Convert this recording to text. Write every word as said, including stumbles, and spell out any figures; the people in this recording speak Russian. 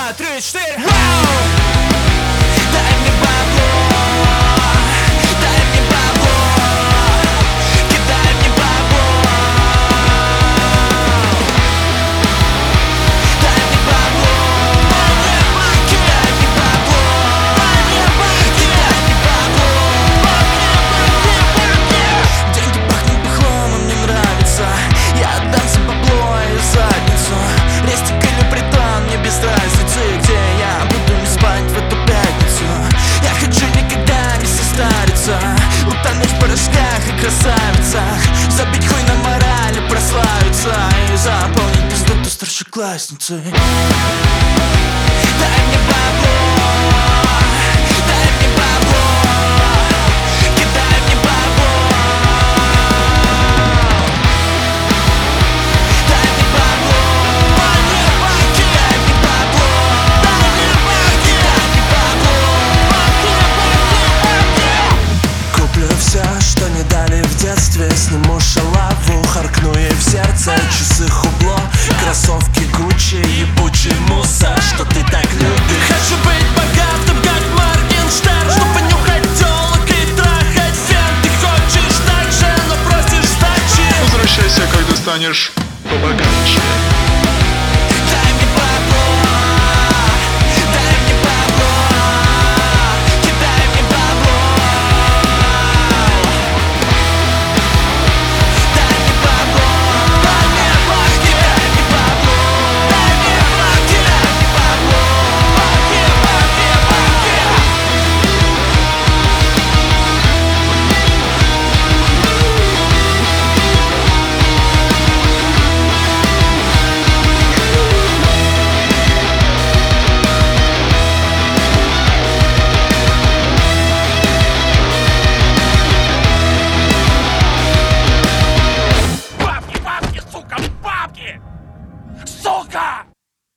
два, три, четыре. Дай мне бабло, дай мне бабло, кидай мне бабло, дай мне бабло, кидай мне бабло, кидай мне бабло. Деньги пахнут бухлом, мне нравится. Я отдам за бабло и задницу. Рестик или притон, мне без разницы, где я буду не спать в эту пятницу. Я хочу никогда не состариться, утонуть в порошках и красавицах, забить хуй на морали, прославиться и заполнить пиздоту старшеклассницей. Дай мне бабло, дай мне бабло, кидай мне бабло, дай мне бабло, кидай мне бабло, кидай мне бабло. Куплю все, что не дали в детстве. Сниму шалаву, харкну ей в сердце. Часы Хубло, кроссовки Гуччи, ебучий мусор, что ты так любишь. Хочу быть богатым, как Моргенштерн, чтобы нюхать тёлок и трахать фен. Ты хочешь так же, но просишь сдачи. Возвращайся, когда станешь побогаче.